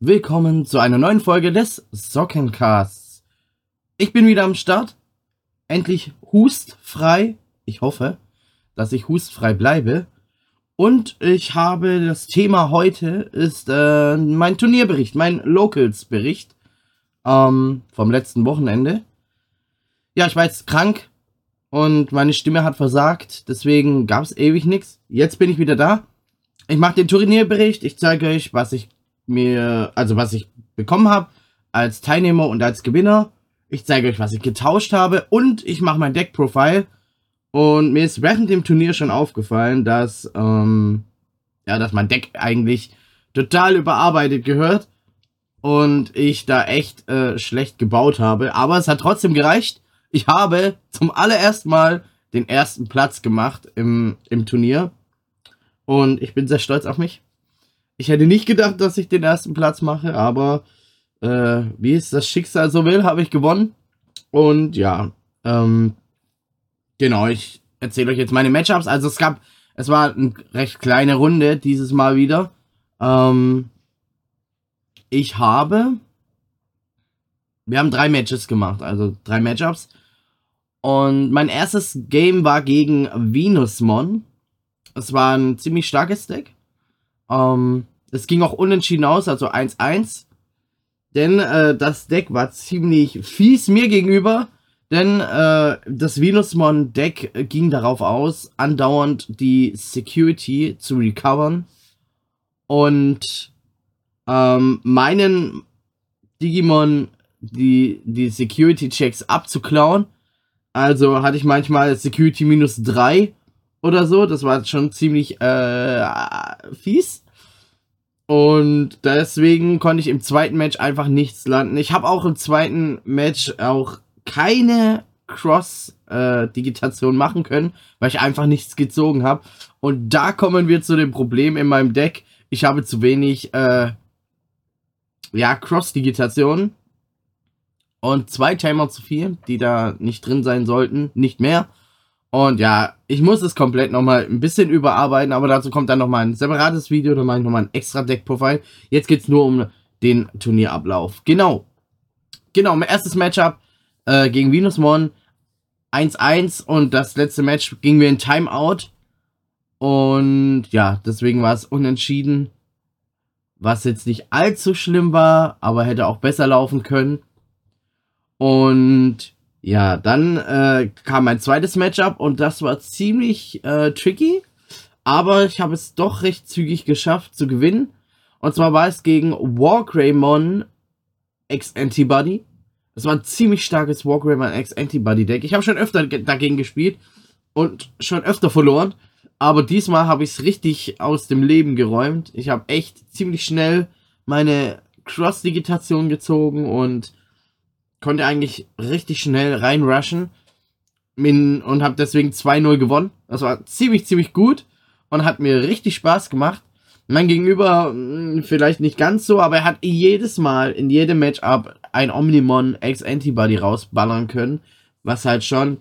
willkommen zu einer neuen Folge des Sockencasts. Ich bin wieder am Start, endlich hustfrei. Ich hoffe, dass ich hustfrei bleibe. Und ich habe das Thema heute ist mein Turnierbericht, mein Locals-Bericht vom letzten Wochenende. Ja, ich war jetzt krank und meine Stimme hat versagt, deswegen gab es ewig nichts. Jetzt bin ich wieder da. Ich mache den Turnierbericht, ich zeige euch, was ich bekommen habe als Teilnehmer und als Gewinner. Ich zeige euch, was ich getauscht habe und ich mache mein Deck-Profile. Und mir ist während dem Turnier schon aufgefallen, dass mein Deck eigentlich total überarbeitet gehört und ich da echt schlecht gebaut habe. Aber es hat trotzdem gereicht. Ich habe zum allerersten Mal den ersten Platz gemacht im Turnier und ich bin sehr stolz auf mich. Ich hätte nicht gedacht, dass ich den ersten Platz mache, aber wie es das Schicksal so will, habe ich gewonnen. Und ja, genau, ich erzähle euch jetzt meine Matchups. Also es war eine recht kleine Runde dieses Mal wieder. Wir haben 3 Matches gemacht, also 3 Matchups. Und mein erstes Game war gegen Venusmon. Es war ein ziemlich starkes Deck. Es ging auch unentschieden aus, also 1-1. Denn das Deck war ziemlich fies mir gegenüber. Denn das Venusmon-Deck ging darauf aus, andauernd die Security zu recovern. Und meinen Digimon die Security-Checks abzuklauen. Also hatte ich manchmal Security -3 oder so. Das war schon ziemlich fies. Und deswegen konnte ich im zweiten Match einfach nichts landen. Ich habe auch im zweiten Match auch keine Cross-Digitation machen können, weil ich einfach nichts gezogen habe. Und da kommen wir zu dem Problem in meinem Deck. Ich habe zu wenig Cross-Digitation und 2 Tamer zu viel, die da nicht drin sein sollten, nicht mehr. Und ja, ich muss es komplett nochmal ein bisschen überarbeiten, aber dazu kommt dann nochmal ein separates Video, da mache ich nochmal ein extra Deck-Profile. Jetzt geht es nur um den Turnierablauf. Genau, mein erstes Matchup gegen Venusmon 1-1 und das letzte Match gingen wir in Timeout. Und ja, deswegen war es unentschieden, was jetzt nicht allzu schlimm war, aber hätte auch besser laufen können. Und ja, dann kam mein zweites Matchup und das war ziemlich tricky, aber ich habe es doch recht zügig geschafft zu gewinnen. Und zwar war es gegen Wargreymon X Antibody. Das war ein ziemlich starkes Wargreymon X Antibody Deck. Ich habe schon öfter dagegen gespielt und schon öfter verloren, aber diesmal habe ich es richtig aus dem Leben geräumt. Ich habe echt ziemlich schnell meine Cross-Digitation gezogen und konnte eigentlich richtig schnell reinrushen und habe deswegen 2-0 gewonnen. Das war ziemlich gut und hat mir richtig Spaß gemacht. Mein Gegenüber vielleicht nicht ganz so, aber er hat jedes Mal in jedem Matchup ein Omnimon X Antibody rausballern können, was halt schon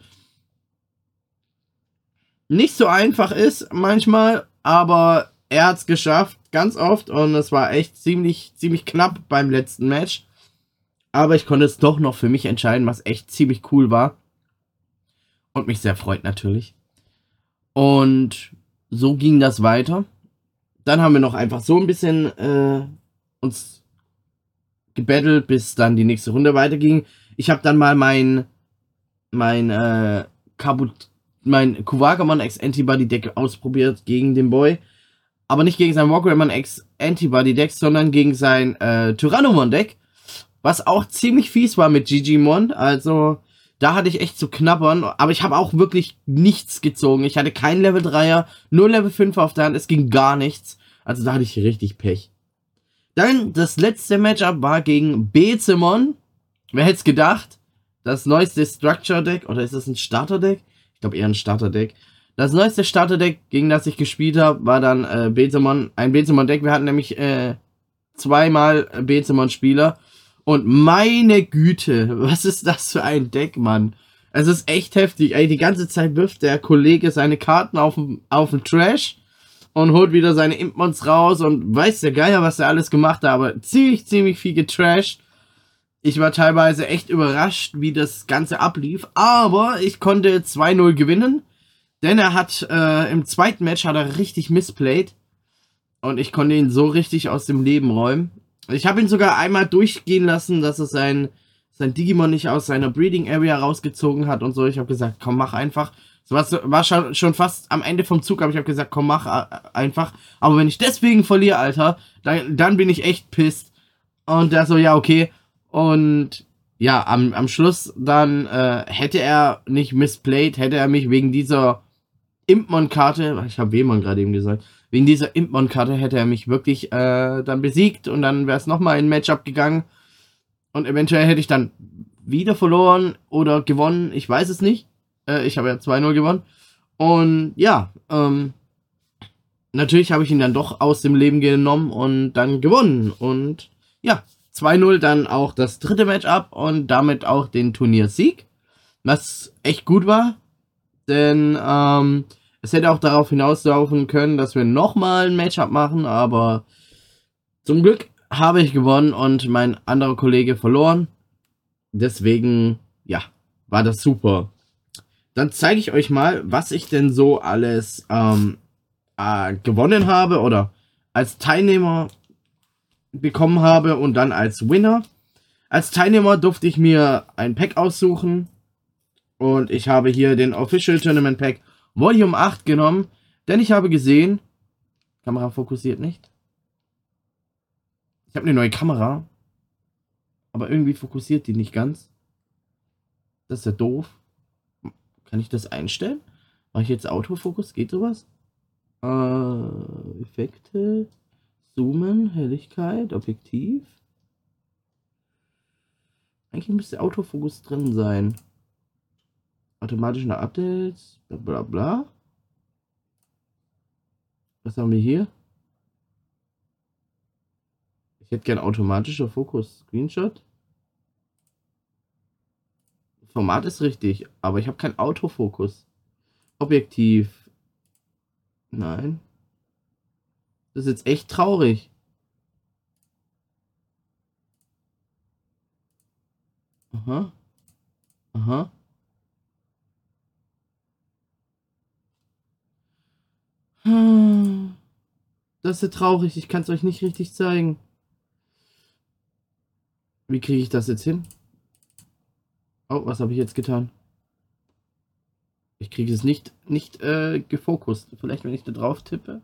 nicht so einfach ist manchmal, aber er hat es geschafft, ganz oft, und es war echt ziemlich knapp beim letzten Match. Aber ich konnte es doch noch für mich entscheiden, was echt ziemlich cool war. Und mich sehr freut natürlich. Und so ging das weiter. Dann haben wir noch einfach so ein bisschen uns gebettelt, bis dann die nächste Runde weiterging. Ich habe dann mal mein Kuwagamon X Antibody Deck ausprobiert gegen den Boy. Aber nicht gegen sein Wargreymon X Antibody Deck, sondern gegen sein Tyrannomon Deck. Was auch ziemlich fies war mit Gigimon. Also da hatte ich echt zu knabbern. Aber ich habe auch wirklich nichts gezogen. Ich hatte kein Level 3er, nur Level 5 auf der Hand. Es ging gar nichts. Also da hatte ich richtig Pech. Dann das letzte Matchup war gegen Bezemon. Wer hätte es gedacht? Das neueste Structure Deck. Oder ist das ein Starter Deck? Ich glaube eher ein Starter Deck. Das neueste Starter Deck, gegen das ich gespielt habe, war dann Bezemon. Ein Bezemon Deck. Wir hatten nämlich 2-mal Bezemon Spieler. Und meine Güte, was ist das für ein Deck, Mann? Es ist echt heftig. Ey, die ganze Zeit wirft der Kollege seine Karten auf den Trash und holt wieder seine Impmons raus und weiß der Geier, was er alles gemacht hat, aber ziemlich viel getrashed. Ich war teilweise echt überrascht, wie das Ganze ablief, aber ich konnte 2-0 gewinnen, denn er hat im zweiten Match hat er richtig missplayed und ich konnte ihn so richtig aus dem Leben räumen. Ich habe ihn sogar einmal durchgehen lassen, dass er sein Digimon nicht aus seiner Breeding Area rausgezogen hat und so. Ich habe gesagt, komm, mach einfach. Das war schon fast am Ende vom Zug, aber ich habe gesagt, komm, mach einfach. Aber wenn ich deswegen verliere, Alter, dann bin ich echt pisst. Und der so, ja, okay. Und ja, am Schluss dann hätte er nicht missplayed, hätte er mich wegen dieser Impmon-Karte, ich habe Wemon gerade eben gesagt, wegen dieser Impmon-Karte hätte er mich wirklich dann besiegt und dann wäre es nochmal in ein Matchup gegangen. Und eventuell hätte ich dann wieder verloren oder gewonnen. Ich weiß es nicht. Ich habe ja 2-0 gewonnen. Und ja, natürlich habe ich ihn dann doch aus dem Leben genommen und dann gewonnen. Und ja, 2-0 dann auch das dritte Matchup und damit auch den Turniersieg. Was echt gut war. Denn es hätte auch darauf hinauslaufen können, dass wir nochmal ein Matchup machen. Aber zum Glück habe ich gewonnen und mein anderer Kollege verloren. Deswegen, ja, war das super. Dann zeige ich euch mal, was ich denn so alles gewonnen habe oder als Teilnehmer bekommen habe und dann als Winner. Als Teilnehmer durfte ich mir ein Pack aussuchen und ich habe hier den Official Tournament Pack Volume 8 genommen, denn ich habe gesehen, Kamera fokussiert nicht. Ich habe eine neue Kamera, aber irgendwie fokussiert die nicht ganz. Das ist ja doof. Kann ich das einstellen? Mache ich jetzt Autofokus? Geht sowas? Effekte, Zoomen, Helligkeit, Objektiv. Eigentlich müsste Autofokus drin sein. Automatische Updates, bla bla bla. Was haben wir hier? Ich hätte gern automatischer Fokus. Screenshot. Format ist richtig, aber ich habe keinen Autofokus. Objektiv. Nein. Das ist jetzt echt traurig. Aha. Aha. Das ist ja traurig. Ich kann es euch nicht richtig zeigen. Wie kriege ich das jetzt hin? Oh, was habe ich jetzt getan? Ich kriege es nicht gefokust. Vielleicht, wenn ich da drauf tippe?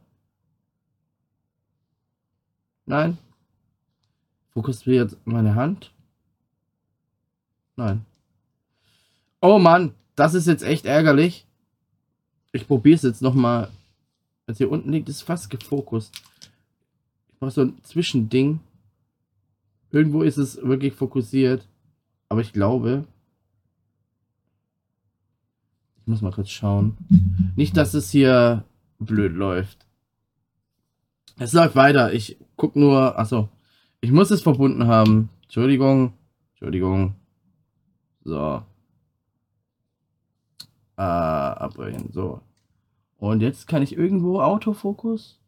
Nein. Fokussiert meine Hand? Nein. Oh Mann, das ist jetzt echt ärgerlich. Ich probiere es jetzt nochmal. Was hier unten liegt, ist fast gefokust. Ich mache so ein Zwischending. Irgendwo ist es wirklich fokussiert. Aber ich glaube... Ich muss mal kurz schauen. Nicht, dass es hier blöd läuft. Es läuft weiter. Ich guck nur... Achso. Ich muss es verbunden haben. Entschuldigung. Entschuldigung. So. Abbrechen. So. Und jetzt kann ich irgendwo Autofokus.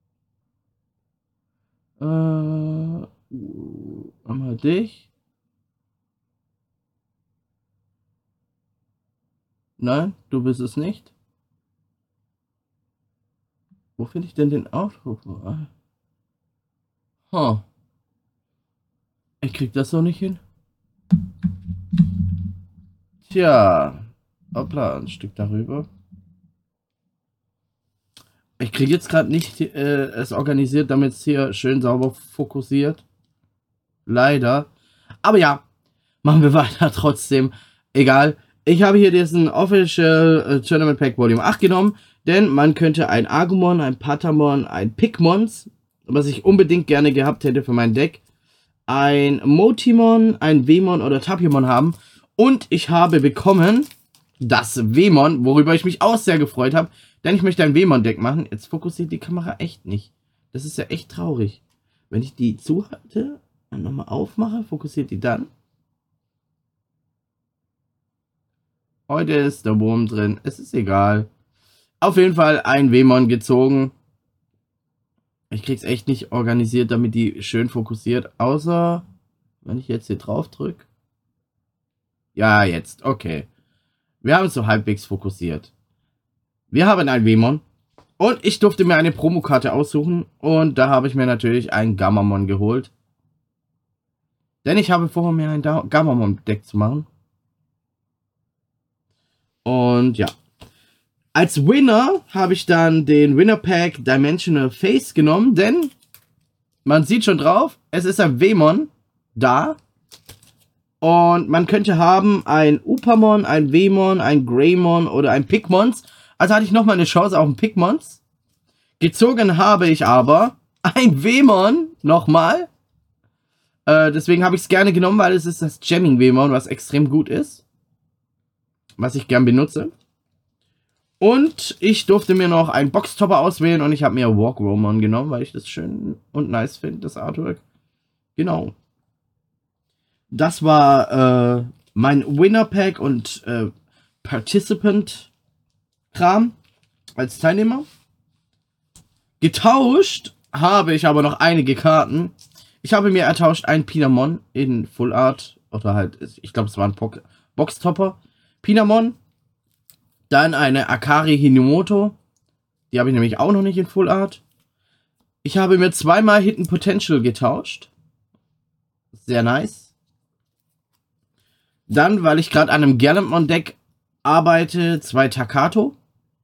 Einmal dich. Nein, du bist es nicht. Wo finde ich denn den Autofokus? Huh. Ich krieg das so nicht hin. Tja. Hoppla, ein Stück darüber. Ich kriege jetzt gerade nicht es organisiert, damit es hier schön sauber fokussiert. Leider. Aber ja, machen wir weiter trotzdem. Egal. Ich habe hier diesen Official Tournament Pack Volume 8 genommen, denn man könnte ein Agumon, ein Patamon, ein Pikmons, was ich unbedingt gerne gehabt hätte für mein Deck, ein Motimon, ein Wemon oder Tapimon haben. Und ich habe bekommen das Wemon, worüber ich mich auch sehr gefreut habe, denn ich möchte ein Wemon-Deck machen. Jetzt fokussiert die Kamera echt nicht. Das ist ja echt traurig. Wenn ich die zuhalte und nochmal aufmache, fokussiert die dann. Heute ist der Wurm drin. Es ist egal. Auf jeden Fall ein Wemon gezogen. Ich krieg's echt nicht organisiert, damit die schön fokussiert. Außer, wenn ich jetzt hier drauf drücke. Ja, jetzt. Okay. Wir haben es so halbwegs fokussiert. Wir haben ein Wemon. Und ich durfte mir eine Promokarte aussuchen. Und da habe ich mir natürlich einen Gammamon geholt. Denn ich habe vor, mir ein Gammamon-Deck zu machen. Und ja. Als Winner habe ich dann den Winner Pack Dimensional Face genommen. Denn man sieht schon drauf, es ist ein Wemon da. Und man könnte haben ein Upamon, ein Wemon, ein Greymon oder ein Pikmons. Also hatte ich nochmal eine Chance auf ein Pikmons. Gezogen habe ich aber ein Wemon nochmal. Deswegen habe ich es gerne genommen, weil es ist das Jamming Wemon, was extrem gut ist. Was ich gern benutze. Und ich durfte mir noch einen Boxtopper auswählen und ich habe mir Walkromon genommen, weil ich das schön und nice finde, das Artwork. Genau. Das war mein Winner Pack und Participant Kram als Teilnehmer. Getauscht habe ich aber noch einige Karten. Ich habe mir ertauscht einen Pinamon in Full Art. Oder halt, ich glaube, es war ein Boxtopper. Pinamon. Dann eine Akari Hinomoto. Die habe ich nämlich auch noch nicht in Full Art. Ich habe mir zweimal Hidden Potential getauscht. Sehr nice. Dann, weil ich gerade an einem Gallantmon-Deck arbeite, 2 Takato.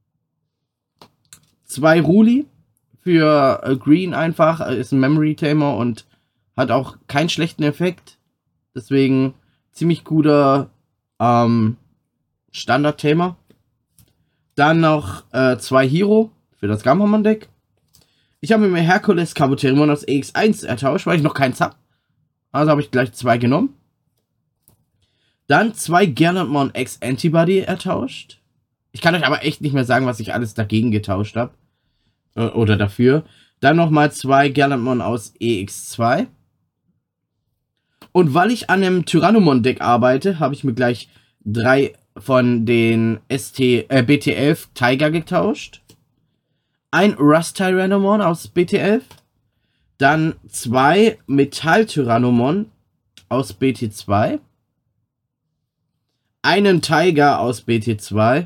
2 Ruli. Für Green einfach. Ist ein Memory Tamer und hat auch keinen schlechten Effekt. Deswegen ziemlich guter Standard-Tamer. Dann noch 2 Hero für das Gammamon-Deck. Ich habe mir Herkules Kabuterimon aus EX1 ertauscht, weil ich noch keins habe. Also habe ich gleich 2 genommen. Dann 2 Gallantmon X Antibody ertauscht. Ich kann euch aber echt nicht mehr sagen, was ich alles dagegen getauscht habe. Oder dafür. Dann nochmal 2 Gallantmon aus EX2. Und weil ich an einem Tyrannomon-Deck arbeite, habe ich mir gleich 3 von den BT11 Tiger getauscht. Ein Rust Tyrannomon aus BT11. Dann 2 Metall Tyrannomon aus BT2. Einen Tiger aus BT2.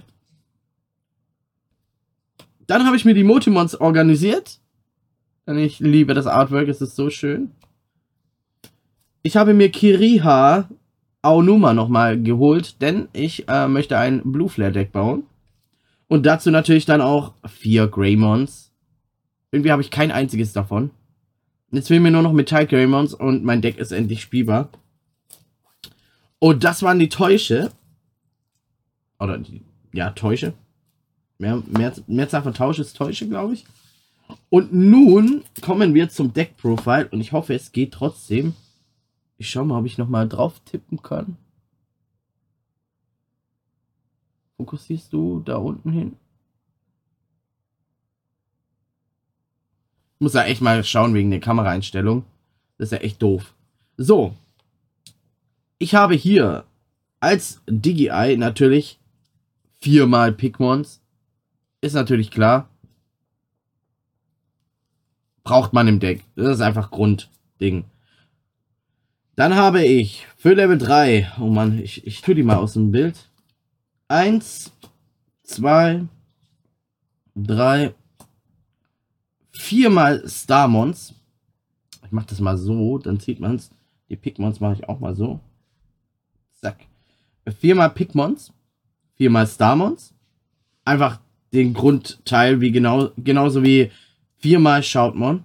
Dann habe ich mir die Motimons organisiert. Denn ich liebe das Artwork, es ist so schön. Ich habe mir Kiriha Aonuma nochmal geholt, denn ich möchte ein Blue Flare Deck bauen. Und dazu natürlich dann auch 4 Greymons. Irgendwie habe ich kein einziges davon. Jetzt fehlen mir nur noch Metall Greymons und mein Deck ist endlich spielbar. Und das waren die Täusche. Oder die, ja, Täusche. Mehrzahl von Tausch ist Täusche, glaube ich. Und nun kommen wir zum Deck-Profile. Und ich hoffe, es geht trotzdem. Ich schau mal, ob ich nochmal drauf tippen kann. Fokussierst du da unten hin? Ich muss ja echt mal schauen wegen der Kameraeinstellung. Das ist ja echt doof. So. Ich habe hier als Digi-Eye natürlich 4-mal Pikmons. Ist natürlich klar. Braucht man im Deck. Das ist einfach Grundding. Dann habe ich für Level 3, oh Mann, ich tue die mal aus dem Bild. 1, 2, 3, 4-mal Starmons. Ich mache das mal so, dann sieht man es. Die Pikmons mache ich auch mal so. Zack. 4-mal Pikmons. 4-mal Starmons. Einfach den Grundteil, wie genauso wie 4-mal Shoutmon.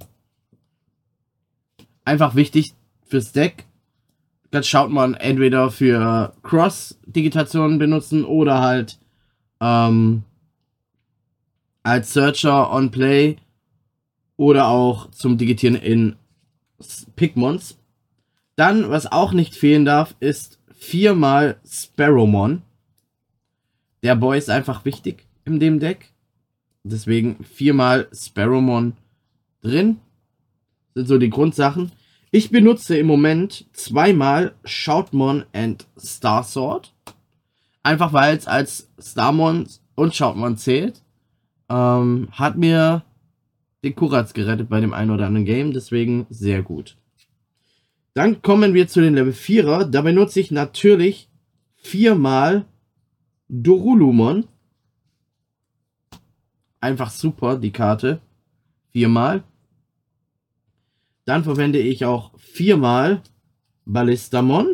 Einfach wichtig fürs Deck. Das Shoutmon entweder für Cross-Digitationen benutzen oder halt als Searcher on Play oder auch zum Digitieren in Pikmons. Dann, was auch nicht fehlen darf, ist 4-mal Sparrowmon. Der Boy ist einfach wichtig in dem Deck. Deswegen 4-mal Sparrowmon drin. Sind so die Grundsachen. Ich benutze im Moment 2-mal Shoutmon and Starsword. Einfach weil es als Starmon und Shoutmon zählt. Hat mir den Kuratz gerettet bei dem einen oder anderen Game, deswegen sehr gut. Dann kommen wir zu den Level 4er. Da benutze ich natürlich 4-mal Dorulumon. Einfach super, die Karte. 4-mal. Dann verwende ich auch 4-mal Ballistamon.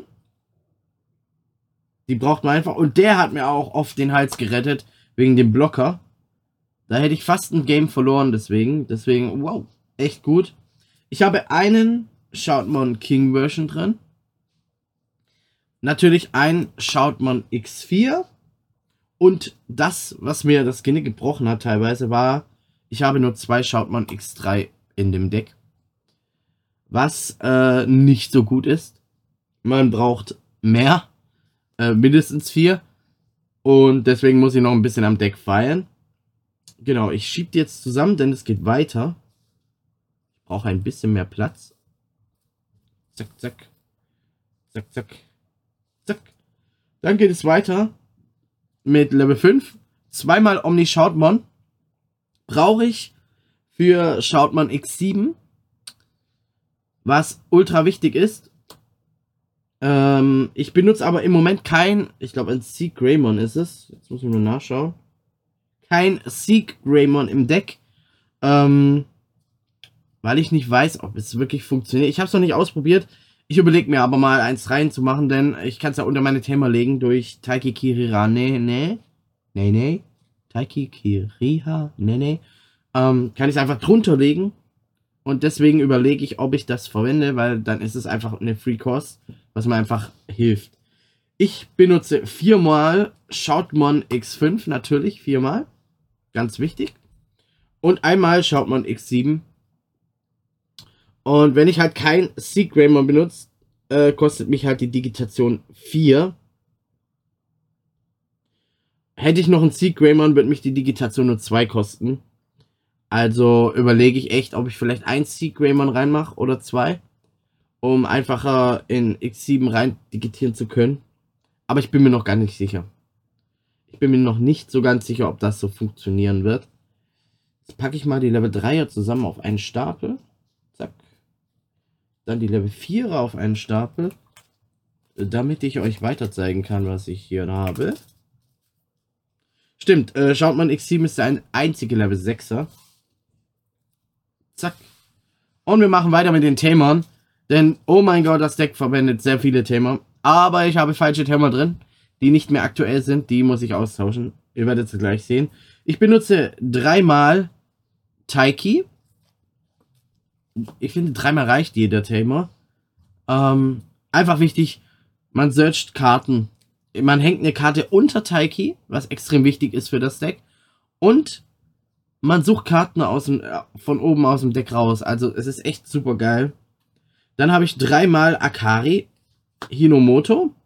Die braucht man einfach. Und der hat mir auch oft den Hals gerettet, wegen dem Blocker. Da hätte ich fast ein Game verloren, deswegen. Deswegen, wow, echt gut. Ich habe einen Shoutmon King Version drin. Natürlich ein Shoutmon X4. Und das, was mir das Genick gebrochen hat teilweise, war, ich habe nur 2 Shoutmon X3 in dem Deck. Was nicht so gut ist. Man braucht mehr. Mindestens 4. Und deswegen muss ich noch ein bisschen am Deck feilen. Genau, ich schiebe die jetzt zusammen, denn es geht weiter. Ich brauche ein bisschen mehr Platz. Zack, zack. Zack, zack. Zack. Dann geht es weiter mit Level 5. 2-mal Omni Shoutmon. Brauche ich für Shoutmon X7. Was ultra wichtig ist. Ich benutze aber im Moment kein, ich glaube ein Seek Greymon ist es. Jetzt muss ich nur nachschauen. Kein Seek Greymon im Deck. Weil ich nicht weiß, ob es wirklich funktioniert. Ich habe es noch nicht ausprobiert. Ich überlege mir aber mal eins reinzumachen, denn ich kann es ja unter meine Thema legen durch Taiki Kiriha. Nee. Taiki Kiriha. Nee. Kann ich es einfach drunter legen. Und deswegen überlege ich, ob ich das verwende, weil dann ist es einfach eine Free Cost, was mir einfach hilft. Ich benutze 4-mal Shoutmon X5, natürlich 4-mal. Ganz wichtig. Und einmal Shoutmon X7. Und wenn ich halt kein Seek Greymon benutze, kostet mich halt die Digitation 4. Hätte ich noch einen Seek Greymon, würde mich die Digitation nur 2 kosten. Also überlege ich echt, ob ich vielleicht ein Seek Greymon reinmache oder 2, um einfacher in X7 rein digitieren zu können. Aber ich bin mir noch gar nicht sicher. Ich bin mir noch nicht so ganz sicher, ob das so funktionieren wird. Jetzt packe ich mal die Level 3er zusammen auf einen Stapel. Zack. Dann die Level 4er auf einen Stapel. Damit ich euch weiter zeigen kann, was ich hier habe. Stimmt, Shoutmon X7 ist der einzige Level 6er. Zack. Und wir machen weiter mit den Tamern. Denn, oh mein Gott, das Deck verwendet sehr viele Tamer. Aber ich habe falsche Tamer drin, die nicht mehr aktuell sind. Die muss ich austauschen. Ihr werdet es gleich sehen. Ich benutze 3-mal Taiki. Ich finde, 3-mal reicht jeder Tamer. Einfach wichtig, man searcht Karten. Man hängt eine Karte unter Taiki, was extrem wichtig ist für das Deck. Und man sucht Karten von oben aus dem Deck raus. Also es ist echt super geil. Dann habe ich 3-mal Akari Hinomoto.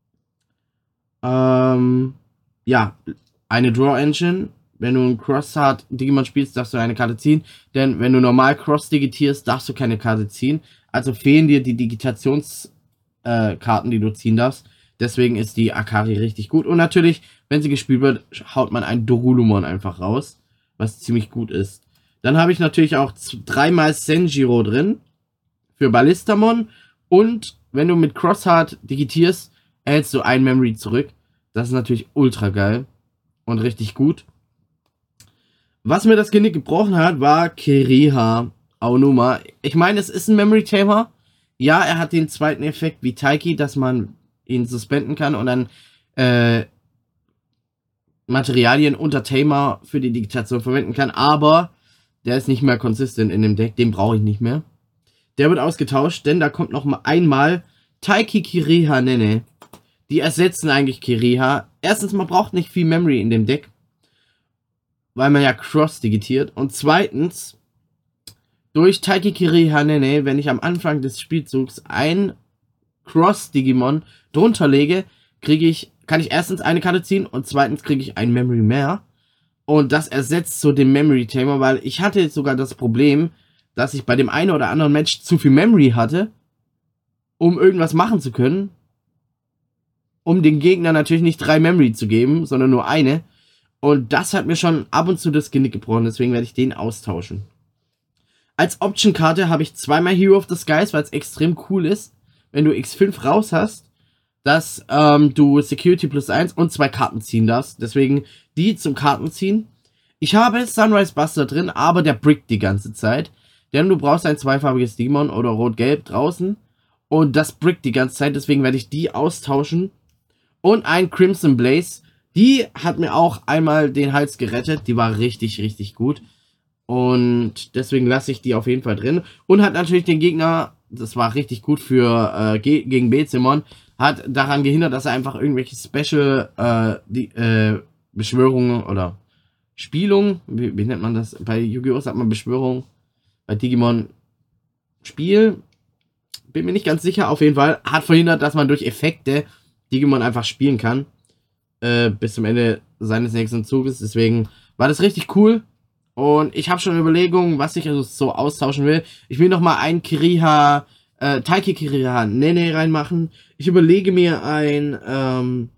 Ja, eine Draw Engine. Wenn du einen Cross-Hard Digimon spielst, darfst du eine Karte ziehen. Denn wenn du normal Cross digitierst, darfst du keine Karte ziehen. Also fehlen dir die Digitationskarten, die du ziehen darfst. Deswegen ist die Akari richtig gut. Und natürlich, wenn sie gespielt wird, haut man ein Dorulumon einfach raus. Was ziemlich gut ist. Dann habe ich natürlich auch 3-mal Senjiro drin. Für Ballistamon. Und wenn du mit Crosshard digitierst, erhältst du ein Memory zurück. Das ist natürlich ultra geil. Und richtig gut. Was mir das Genick gebrochen hat, war Kiriha Aonuma. Ich meine, es ist ein Memory-Tamer. Ja, er hat den zweiten Effekt wie Taiki, dass man ihn suspenden kann und dann Materialien unter Tamer für die Digitation verwenden kann, aber der ist nicht mehr konsistent in dem Deck, den brauche ich nicht mehr. Der wird ausgetauscht, denn da kommt noch mal einmal Taiki Kiriha Nene. Die ersetzen eigentlich Kiriha. Erstens, man braucht nicht viel Memory in dem Deck, weil man ja Cross digitiert. Und zweitens, durch Taiki Kiriha Nene, wenn ich am Anfang des Spielzugs ein Cross-Digimon drunter lege, kann ich erstens eine Karte ziehen und zweitens kriege ich ein Memory mehr. Und das ersetzt so den Memory-Tamer, weil ich hatte jetzt sogar das Problem, dass ich bei dem einen oder anderen Match zu viel Memory hatte, um irgendwas machen zu können. Um den Gegner natürlich nicht 3 Memory zu geben, sondern nur eine. Und das hat mir schon ab und zu das Genick gebrochen, deswegen werde ich den austauschen. Als Option-Karte habe ich zweimal Hero of the Skies, weil es extrem cool ist, wenn du X5 raus hast, dass du Security +1 und 2 Karten ziehen darfst. Deswegen die zum Kartenziehen. Ich habe Sunrise Buster drin, aber der brickt die ganze Zeit. Denn du brauchst ein zweifarbiges Digimon oder Rot-Gelb draußen. Und das brickt die ganze Zeit, deswegen werde ich die austauschen. Und ein Crimson Blaze. Die hat mir auch einmal den Hals gerettet. Die war richtig, richtig gut. Und deswegen lasse ich die auf jeden Fall drin. Und hat natürlich den Gegner, das war richtig gut für gegen Bezimon, hat daran gehindert, dass er einfach irgendwelche Special Beschwörungen oder Spielungen, wie nennt man das? Bei Yu-Gi-Oh! Sagt man Beschwörung. Bei Digimon Spiel. Bin mir nicht ganz sicher. Auf jeden Fall hat verhindert, dass man durch Effekte Digimon einfach spielen kann. Bis zum Ende seines nächsten Zuges. Deswegen war das richtig cool. Und ich habe schon Überlegungen, was ich also so austauschen will. Ich will nochmal einen Kiriha, Taiki Kiriha Nene reinmachen. Ich überlege mir einmal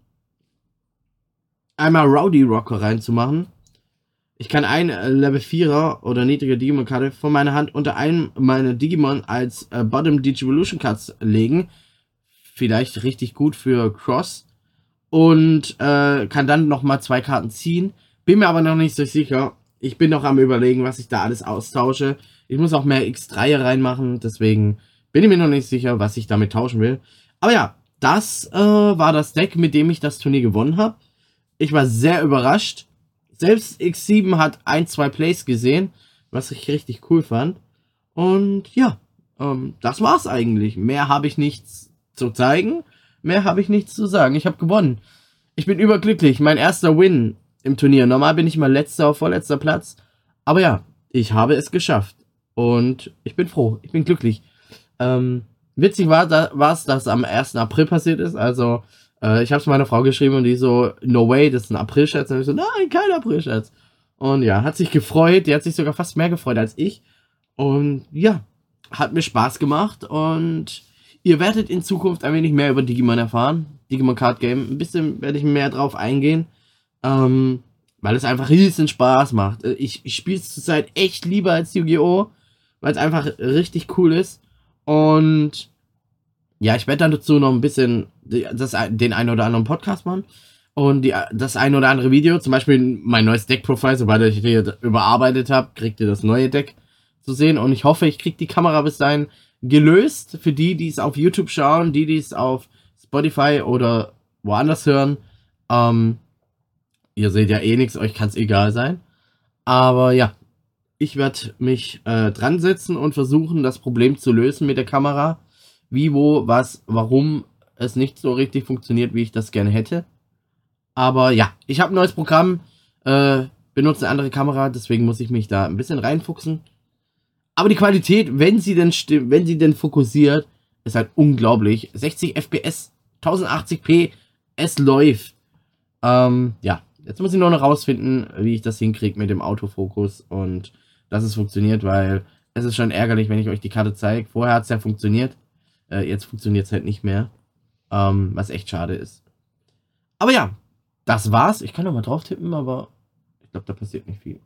Rowdy Rocker reinzumachen. Ich kann ein Level 4er oder niedrige Digimon-Karte von meiner Hand unter einem meiner Digimon als Bottom Digivolution Cards legen. Vielleicht richtig gut für Cross. Und kann dann nochmal 2 Karten ziehen. Bin mir aber noch nicht so sicher. Ich bin noch am Überlegen, was ich da alles austausche. Ich muss auch mehr X3 reinmachen. Deswegen bin ich mir noch nicht sicher, was ich damit tauschen will. Aber ja, das war das Deck, mit dem ich das Turnier gewonnen habe. Ich war sehr überrascht. Selbst X7 hat 1-2 Plays gesehen, was ich richtig cool fand. Und ja, das war's eigentlich. Mehr habe ich nichts zu zeigen. Mehr habe ich nichts zu sagen. Ich habe gewonnen. Ich bin überglücklich. Mein erster Win im Turnier. Normal bin ich mal letzter auf vorletzter Platz. Aber ja, ich habe es geschafft. Und ich bin froh. Ich bin glücklich. Witzig war es, dass am 1. April passiert ist. Also, ich habe es meiner Frau geschrieben und die so, no way, das ist ein April-Scherz. Und ich so, nein, kein April-Scherz. Und ja, hat sich gefreut. Die hat sich sogar fast mehr gefreut als ich. Und ja, hat mir Spaß gemacht. Und ihr werdet in Zukunft ein wenig mehr über Digimon erfahren. Digimon Card Game. Ein bisschen werde ich mehr drauf eingehen. Weil es einfach riesen Spaß macht. Ich spiele es zurzeit echt lieber als Yu-Gi-Oh! Weil es einfach richtig cool ist. Und ja, ich werde dann dazu noch ein bisschen den einen oder anderen Podcast machen. Und das ein oder andere Video. Zum Beispiel mein neues Deck-Profile. Sobald ich die überarbeitet habe, kriegt ihr das neue Deck zu sehen. Und ich hoffe, ich kriege die Kamera bis dahin gelöst. Für die, die es auf YouTube schauen, die es auf Spotify oder woanders hören. Ihr seht ja eh nichts, euch kann es egal sein. Aber ja, ich werde mich dran setzen und versuchen, das Problem zu lösen mit der Kamera. Wie, wo, was, warum es nicht so richtig funktioniert, wie ich das gerne hätte. Aber ja, ich habe ein neues Programm, benutze eine andere Kamera, deswegen muss ich mich da ein bisschen reinfuchsen. Aber die Qualität, wenn sie denn fokussiert, ist halt unglaublich. 60 FPS, 1080p, es läuft. Ja, jetzt muss ich nur noch rausfinden, wie ich das hinkriege mit dem Autofokus und dass es funktioniert, weil es ist schon ärgerlich, wenn ich euch die Karte zeige. Vorher hat es ja funktioniert, jetzt funktioniert es halt nicht mehr, was echt schade ist. Aber ja, das war's. Ich kann noch mal drauf tippen, aber ich glaube, da passiert nicht viel.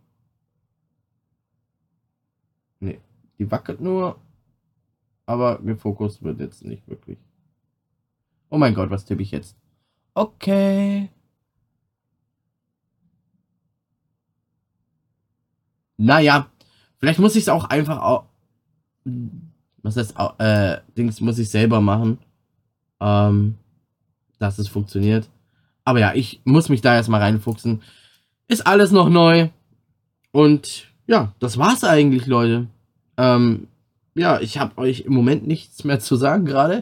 Nee, die wackelt nur, aber der Fokus wird jetzt nicht wirklich. Oh mein Gott, was tippe ich jetzt? Okay. Naja, vielleicht muss ich es auch einfach was heißt, Dings muss ich selber machen, dass es funktioniert. Aber ja, ich muss mich da erstmal reinfuchsen. Ist alles noch neu. Und ja, das war's eigentlich, Leute. Ja, ich habe euch im Moment nichts mehr zu sagen gerade.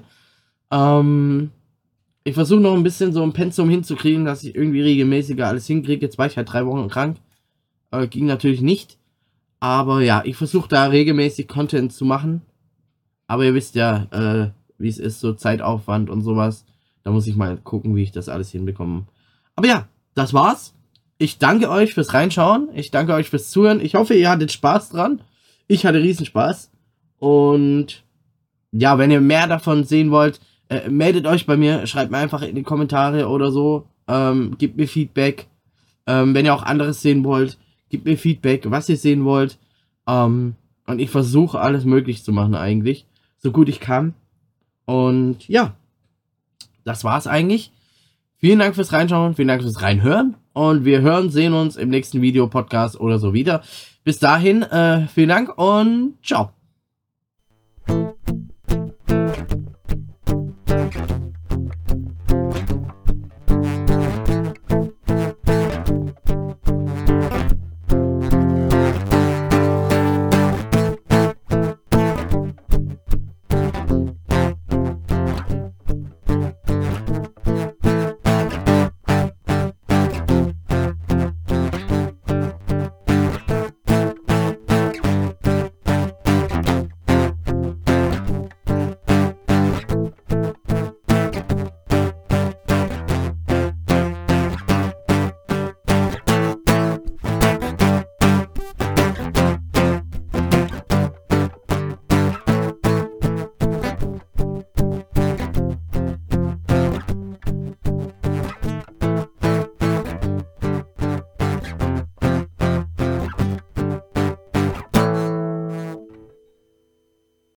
Ich versuche noch ein bisschen so ein Pensum hinzukriegen, dass ich irgendwie regelmäßiger alles hinkriege. Jetzt war ich halt 3 Wochen krank. Ging natürlich nicht. Aber ja, ich versuche da regelmäßig Content zu machen. Aber ihr wisst ja, wie es ist, so Zeitaufwand und sowas. Da muss ich mal gucken, wie ich das alles hinbekomme. Aber ja, das war's. Ich danke euch fürs Reinschauen. Ich danke euch fürs Zuhören. Ich hoffe, ihr hattet Spaß dran. Ich hatte riesen Spaß. Und ja, wenn ihr mehr davon sehen wollt, meldet euch bei mir. Schreibt mir einfach in die Kommentare oder so. Gebt mir Feedback. Wenn ihr auch anderes sehen wollt, gebt mir Feedback, was ihr sehen wollt. Und ich versuche alles möglich zu machen eigentlich, so gut ich kann. Und ja, das war's eigentlich. Vielen Dank fürs Reinschauen, vielen Dank fürs Reinhören. Und wir sehen uns im nächsten Video, Podcast oder so wieder. Bis dahin, vielen Dank und ciao.